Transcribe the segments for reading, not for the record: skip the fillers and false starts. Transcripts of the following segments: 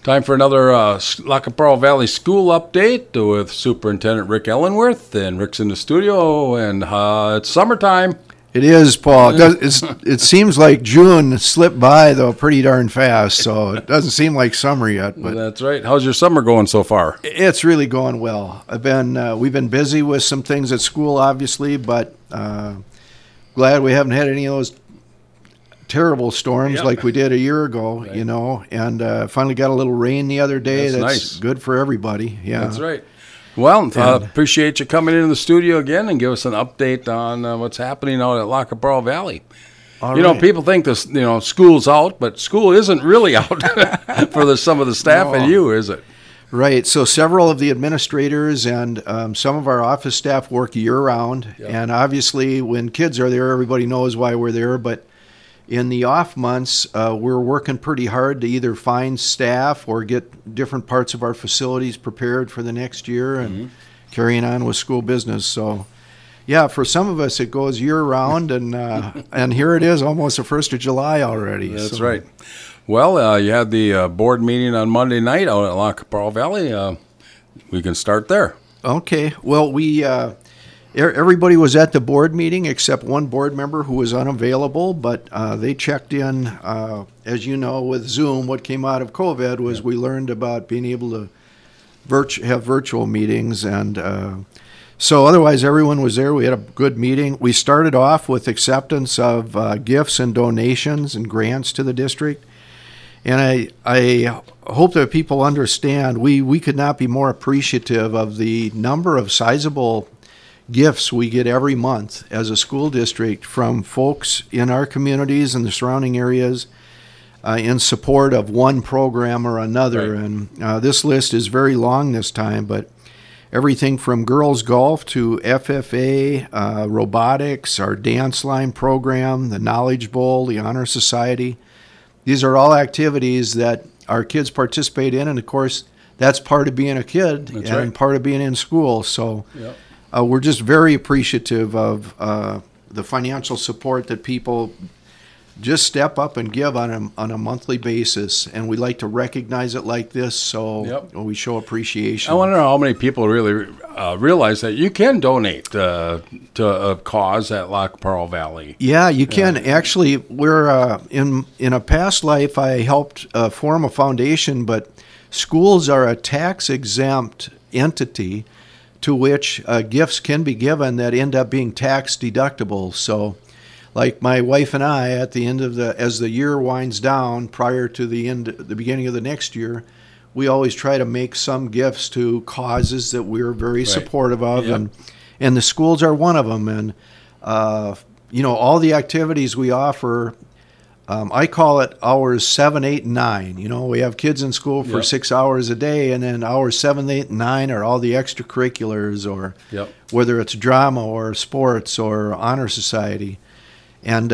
Time for another Lac qui Parle Valley School update with Superintendent Rick Ellenworth. And Rick's in the studio, and it's summertime. It is, Paul. It seems like June slipped by, though, pretty darn fast, so it doesn't seem like summer yet. But That's right. How's your summer going so far? it's really going well. We've been busy with some things at school, obviously, but glad we haven't had any of those terrible storms like we did a year ago, Right. and finally got a little rain the other day. That's That's nice. good for everybody. Yeah. That's right. Well, appreciate you coming into the studio again and give us an update on what's happening out at Lac qui Parle Valley. All You know, right. people think this, school's out, but school isn't really out for some of the staff No. and you, is it? Right. So several of the administrators and some of our office staff work year-round. Yep. And obviously, when kids are there, everybody knows why we're there. But in the off months, we're working pretty hard to either find staff or get different parts of our facilities prepared for the next year and carrying on with school business. So, yeah, for some of us, it goes year-round. And here it is, almost the 1st of July already. That's So- right. Well, you had the board meeting on Monday night out at Lac qui Parle Valley. We can start there. Okay. Well, everybody was at the board meeting except one board member who was unavailable, but they checked in. As you know, with Zoom, what came out of COVID was we learned about being able to have virtual meetings, and so otherwise everyone was there. We had a good meeting. We started off with acceptance of gifts and donations and grants to the district. And I hope that people understand we could not be more appreciative of the number of sizable gifts we get every month as a school district from folks in our communities and the surrounding areas in support of one program or another. Right. And this list is very long this time, but everything from girls golf to FFA, robotics, our dance line program, the Knowledge Bowl, the Honor Society. These are all activities that our kids participate in, and of course, that's part of being a kid That's and right. part of being in school. So Yep. we're just very appreciative of the financial support that people just step up and give on a monthly basis, and we like to recognize it like this, so Yep. we show appreciation. I want to know how many people really realize that you can donate to a cause at Lac qui Parle Valley. Yeah, you can. Actually, we're in a past life, I helped form a foundation, but schools are a tax-exempt entity to which gifts can be given that end up being tax deductible. So, like my wife and I, at the end of as the year winds down, prior to the beginning of the next year, we always try to make some gifts to causes that we're very supportive of, Yep. and the schools are one of them. And all the activities we offer, I call it hours 7, 8, and 9. We have kids in school for Yep. 6 hours a day, and then hours 7, 8, and 9 are all the extracurriculars, or Yep. whether it's drama or sports or honor society. And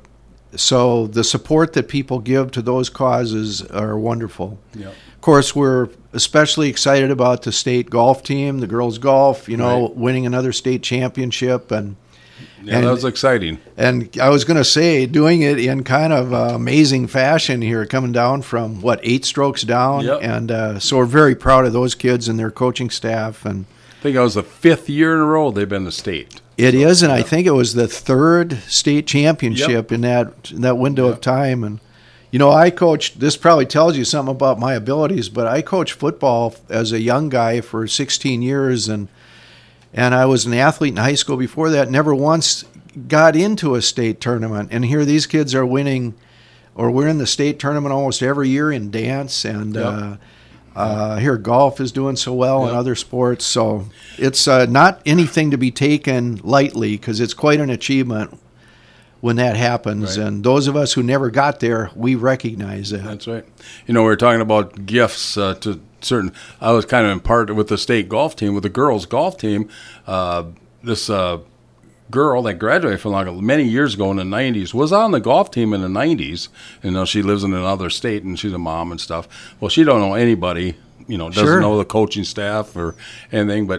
so the support that people give to those causes are wonderful. Yep. Of course, we're especially excited about the state golf team, the girls golf, Right. winning another state championship. Yeah, that was exciting. And I was going to say, doing it in kind of amazing fashion here, coming down from, 8 strokes down? Yep. And so we're very proud of those kids and their coaching staff. And I think it was the 5th year in a row they've been to state. it is, and I think it was the 3rd state championship in that window of time. And, I coached, this probably tells you something about my abilities, but I coached football as a young guy for 16 years, and I was an athlete in high school before that, never once got into a state tournament. And here these kids are winning, or we're in the state tournament almost every year in dance, and here golf is doing so well in other sports. So it's not anything to be taken lightly, because it's quite an achievement when that happens. Right. And those of us who never got there, we recognize that. That's right. We were talking about gifts to certain. I was kind of in part with the state golf team, with the girls golf team. This girl that graduated from many years ago in the 90s was on the golf team in the 90s. She lives in another state and she's a mom and stuff. Well, she don't know anybody, doesn't Sure. know the coaching staff or anything, but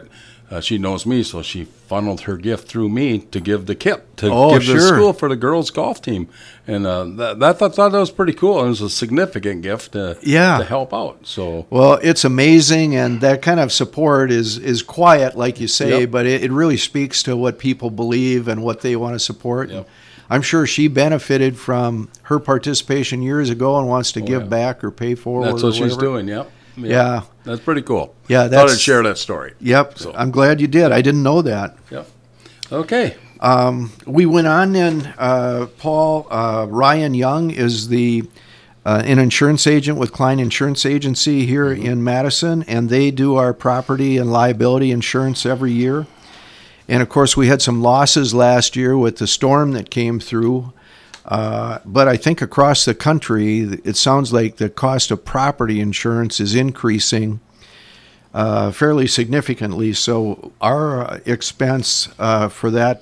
she knows me, so she funneled her gift through me to give the kit to give sure. the school for the girls' golf team. And I thought that was pretty cool. It was a significant gift to help out. So well, it's amazing, and that kind of support is quiet, like you say, but it really speaks to what people believe and what they want to support. Yep. I'm sure she benefited from her participation years ago and wants to give back or pay forward. That's what she's doing, yep. Yeah. That's pretty cool. Yeah, thought I'd share that story. Yep. So. I'm glad you did. I didn't know that. Yep. Okay. We went on and Paul, Ryan Young is an insurance agent with Klein Insurance Agency here in Madison, and they do our property and liability insurance every year. And, of course, we had some losses last year with the storm that came through. But I think across the country, it sounds like the cost of property insurance is increasing fairly significantly. So our expense for that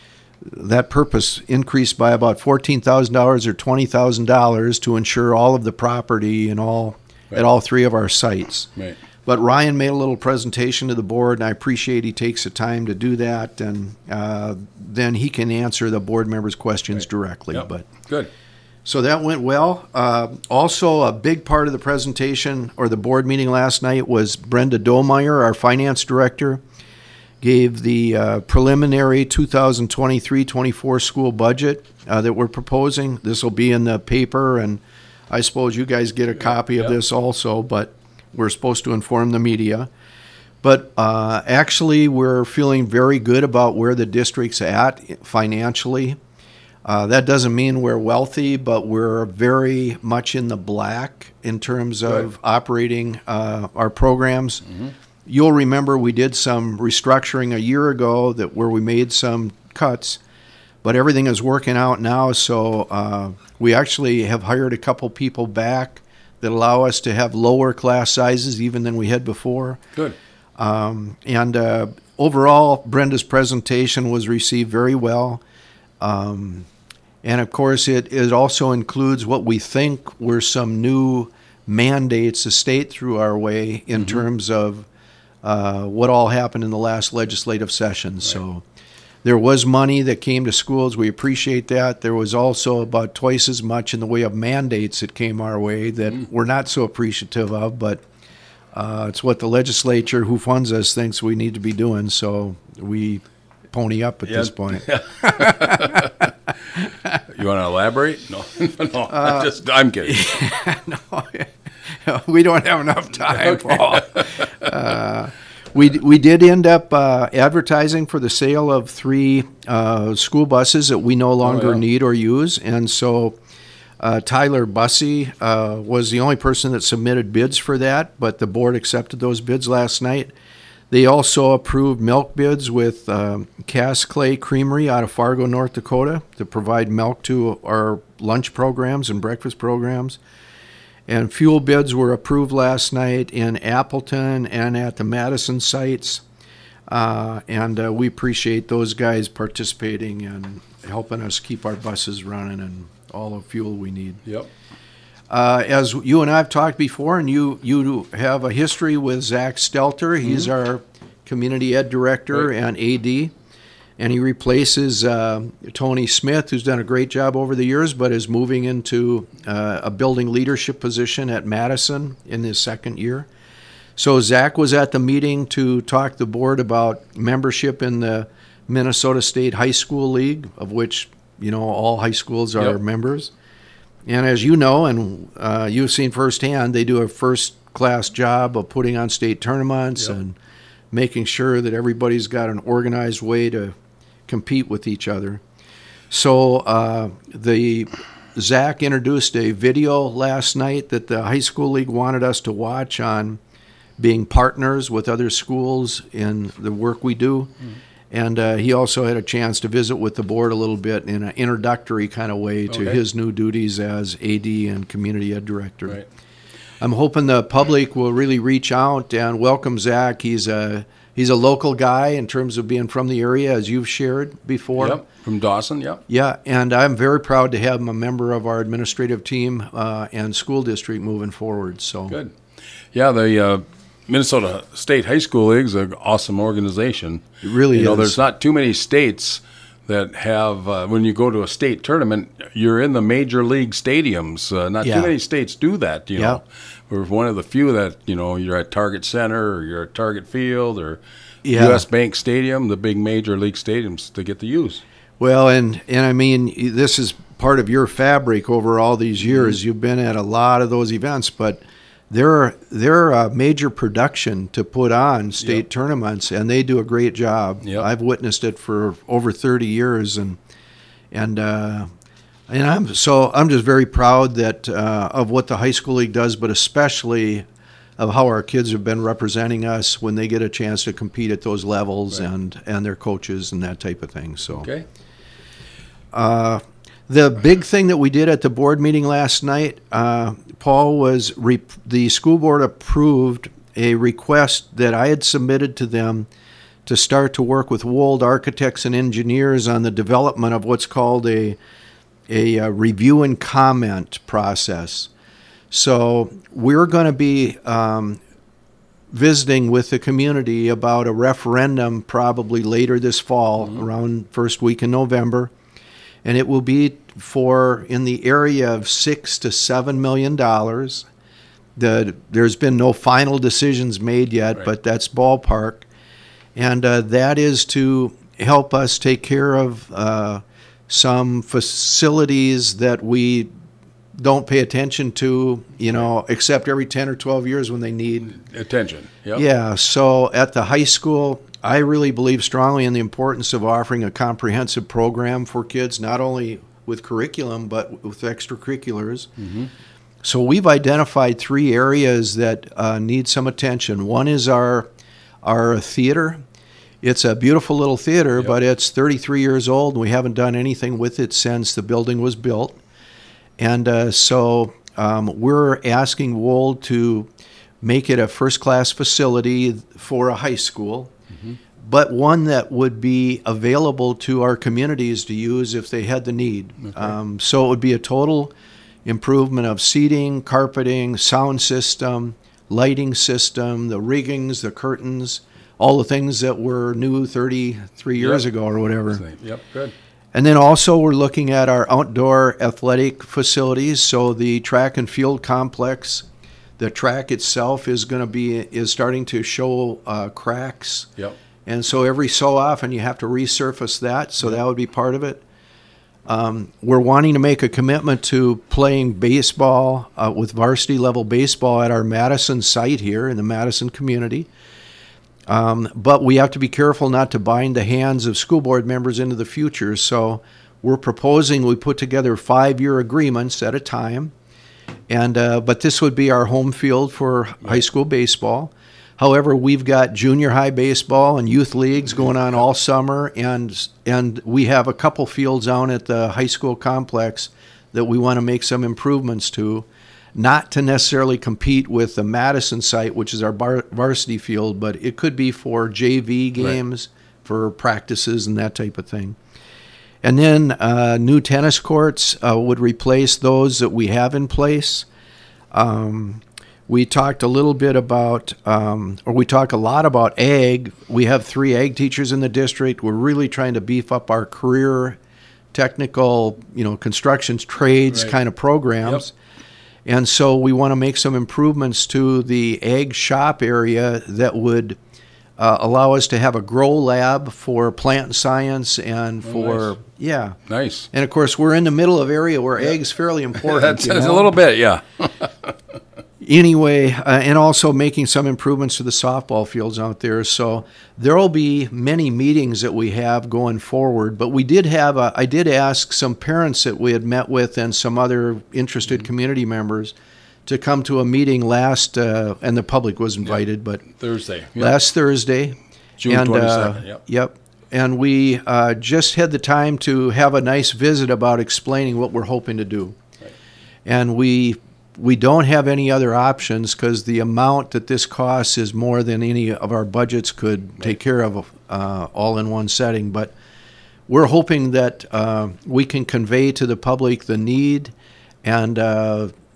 purpose increased by about $14,000 or $20,000 to insure all of the property and at all three of our sites. Right. But Ryan made a little presentation to the board, and I appreciate he takes the time to do that, and then he can answer the board members' questions directly. Yep. But good. So that went well. Also, a big part of the presentation or the board meeting last night was Brenda Domeyer, our finance director, gave the preliminary 2023-24 school budget that we're proposing. This will be in the paper, and I suppose you guys get a copy of this also, but we're supposed to inform the media. But actually, we're feeling very good about where the district's at financially. That doesn't mean we're wealthy, but we're very much in the black in terms of operating our programs. Mm-hmm. You'll remember we did some restructuring a year ago where we made some cuts, but everything is working out now. So we actually have hired a couple people back that allow us to have lower class sizes even than we had before. Good. And overall, Brenda's presentation was received very well. And of course, it also includes what we think were some new mandates the state threw our way in terms of what all happened in the last legislative session. Right. So there was money that came to schools. We appreciate that. There was also about twice as much in the way of mandates that came our way that we're not so appreciative of, but it's what the legislature who funds us thinks we need to be doing, so we pony up at this point. You want to elaborate? No, I'm kidding. No, we don't have enough time, Paul. We did end up advertising for the sale of 3 school buses that we no longer need or use, and so Tyler Bussey was the only person that submitted bids for that, but the board accepted those bids last night. They also approved milk bids with Cass Clay Creamery out of Fargo, North Dakota, to provide milk to our lunch programs and breakfast programs. And fuel bids were approved last night in Appleton and at the Madison sites. And we appreciate those guys participating and helping us keep our buses running and all the fuel we need. Yep. As you and I have talked before, and you have a history with Zach Stelter. He's our community ed director and AD. And he replaces Tony Smith, who's done a great job over the years, but is moving into a building leadership position at Madison in his second year. So Zach was at the meeting to talk to the board about membership in the Minnesota State High School League, of which, all high schools are members. And as you know, and you've seen firsthand, they do a first-class job of putting on state tournaments and making sure that everybody's got an organized way to compete with each other. So Zach introduced a video last night that the high school league wanted us to watch on being partners with other schools in the work we do. And he also had a chance to visit with the board a little bit in an introductory kind of way to his new duties as AD and community ed director. Right. I'm hoping the public will really reach out and welcome Zach. He's a local guy in terms of being from the area, as you've shared before. Yep, from Dawson, yep. Yeah, and I'm very proud to have him a member of our administrative team and school district moving forward. So good. Yeah, Minnesota State High School League is an awesome organization. It really is. There's not too many states that have, when you go to a state tournament, you're in the major league stadiums. Not too many states do that, you know. We're one of the few that, you're at Target Center or you're at Target Field or U.S. Bank Stadium, the big major league stadiums to get to use. Well, and I mean, this is part of your fabric over all these years. You've been at a lot of those events, but they're a major production to put on state tournaments, and they do a great job. I've witnessed it for over 30 years, and I'm just very proud that of what the high school league does, but especially of how our kids have been representing us when they get a chance to compete at those levels, and their coaches and that type of thing. So, the big thing that we did at the board meeting last night, Paul, was the school board approved a request that I had submitted to them to start to work with Wold Architects and Engineers on the development of what's called a review and comment process. So we're going to be visiting with the community about a referendum probably later this fall, around first week in November. And it will be for in the area of $6 to $7 million. There's been no final decisions made yet, but that's ballpark. And that is to help us take care of some facilities that we don't pay attention to, except every 10 or 12 years when they need attention. Yeah, so at the high school, I really believe strongly in the importance of offering a comprehensive program for kids, not only with curriculum, but with extracurriculars. So we've identified 3 areas that need some attention. One is our theater. It's a beautiful little theater, but it's 33 years old, and we haven't done anything with it since the building was built. And so we're asking Wold to make it a first-class facility for a high school, but one that would be available to our communities to use if they had the need. So it would be a total improvement of seating, carpeting, sound system, lighting system, the riggings, the curtains, all the things that were new 33 years ago or whatever. Good. And then also we're looking at our outdoor athletic facilities. So the track and field complex, the track itself is starting to show cracks. And so every so often you have to resurface that. So that would be part of it. We're wanting to make a commitment to playing baseball with varsity level baseball at our Madison site here in the Madison community. But we have to be careful not to bind the hands of school board members into the future. So we're proposing we put together 5-year agreements at a time. And but this would be our home field for high school baseball. However, we've got junior high baseball and youth leagues going on all summer, and we have a couple fields down at the high school complex that we want to make some improvements to, not to necessarily compete with the Madison site, which is our varsity field, but it could be for JV games, for practices and that type of thing. And then new tennis courts would replace those that we have in place. We talked a little bit about, we talk a lot about ag. We have 3 ag teachers in the district. We're really trying to beef up our career, technical, constructions, trades kind of programs. And so we want to make some improvements to the ag shop area that would allow us to have a grow lab for plant science and Nice. And of course, we're in the middle of area where ag's fairly important. That's a little bit, Anyway, and also making some improvements to the softball fields out there. So there will be many meetings that we have going forward. But we did have I did ask some parents that we had met with and some other interested community members to come to a meeting last, and the public was invited, but Thursday. Last Thursday. June 22nd, And we just had the time to have a nice visit about explaining what we're hoping to do. And we don't have any other options because the amount that this costs is more than any of our budgets could take care of all in one setting. But we're hoping that we can convey to the public the need and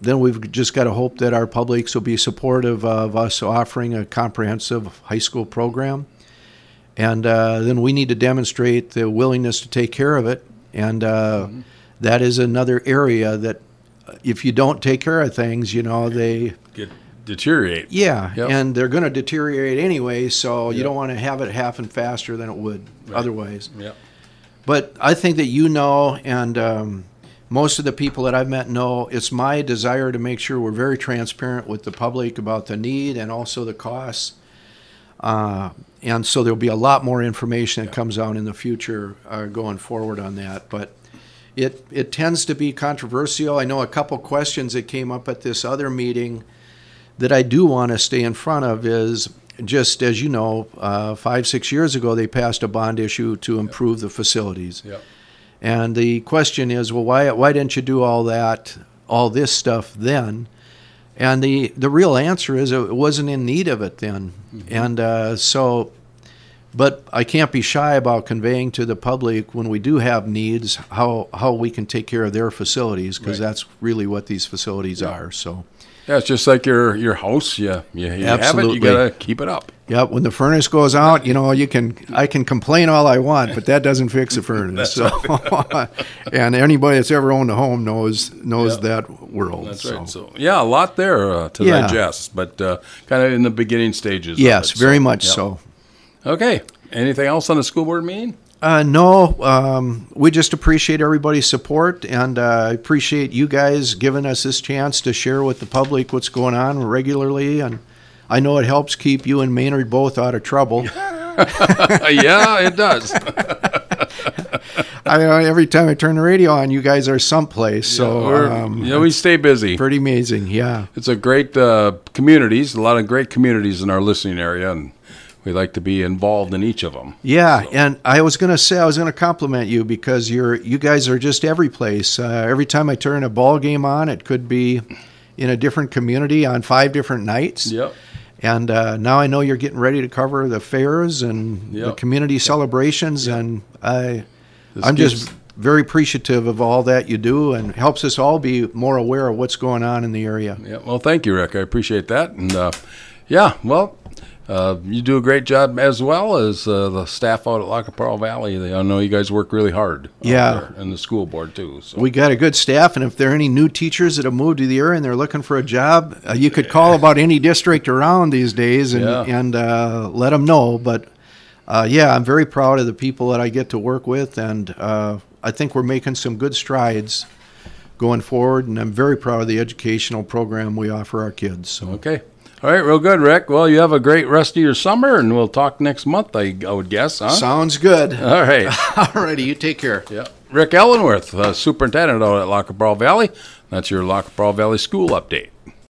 then we've just got to hope that our publics will be supportive of us offering a comprehensive high school program. And then we need to demonstrate the willingness to take care of it. And that is another area that if you don't take care of things, they deteriorate. Yeah, Yep. and they're going to deteriorate anyway, so you don't want to have it happen faster than it would otherwise. Yep. But I think that and most of the people that I've met know it's my desire to make sure we're very transparent with the public about the need and also the costs. And so there'll be a lot more information that comes out in the future going forward on that. But it tends to be controversial. I know a couple questions that came up at this other meeting that I do want to stay in front of is, just as you know, 5-6 years ago they passed a bond issue to improve the facilities. Yep. And the question is, well, why didn't you do all this stuff then? And the real answer is it wasn't in need of it then. Mm-hmm. And but I can't be shy about conveying to the public when we do have needs how we can take care of their facilities, because that's really what these facilities are. So. Yeah, it's just like your house. You have it. You gotta keep it up. Yep. When the furnace goes out, I can complain all I want, but that doesn't fix the furnace. And anybody that's ever owned a home knows that world. That's right. So a lot there to digest, but kind of in the beginning stages. Yes, very much so. Okay. Anything else on the school board meeting? No, we just appreciate everybody's support, and I appreciate you guys giving us this chance to share with the public what's going on regularly, and I know it helps keep you and Maynard both out of trouble. Yeah, it does. Every time I turn the radio on, you guys are someplace, so we stay busy. Pretty amazing, yeah. It's a great communities, a lot of great communities in our listening area, and we like to be involved in each of them. Yeah, and I was going to compliment you because you guys are just every place. Every time I turn a ball game on, it could be in a different community on 5 different nights. Yep. And now I know you're getting ready to cover the fairs and the community celebrations, and I'm just very appreciative of all that you do, and helps us all be more aware of what's going on in the area. Yeah. Well, thank you, Rick. I appreciate that. And you do a great job, as well as the staff out at Lac qui Parle Valley. I know you guys work really hard. Yeah. And the school board, too. So. We got a good staff, and if there are any new teachers that have moved to the area and they're looking for a job, you could call about any district around these days and let them know. But, I'm very proud of the people that I get to work with, and I think we're making some good strides going forward, and I'm very proud of the educational program we offer our kids. So. Okay. All right, real good, Rick. Well, you have a great rest of your summer, and we'll talk next month, I would guess, huh? Sounds good. All right. All righty, you take care. Yeah. Rick Ellenworth, superintendent out at Lac qui Parle Valley. That's your Lac qui Parle Valley School update.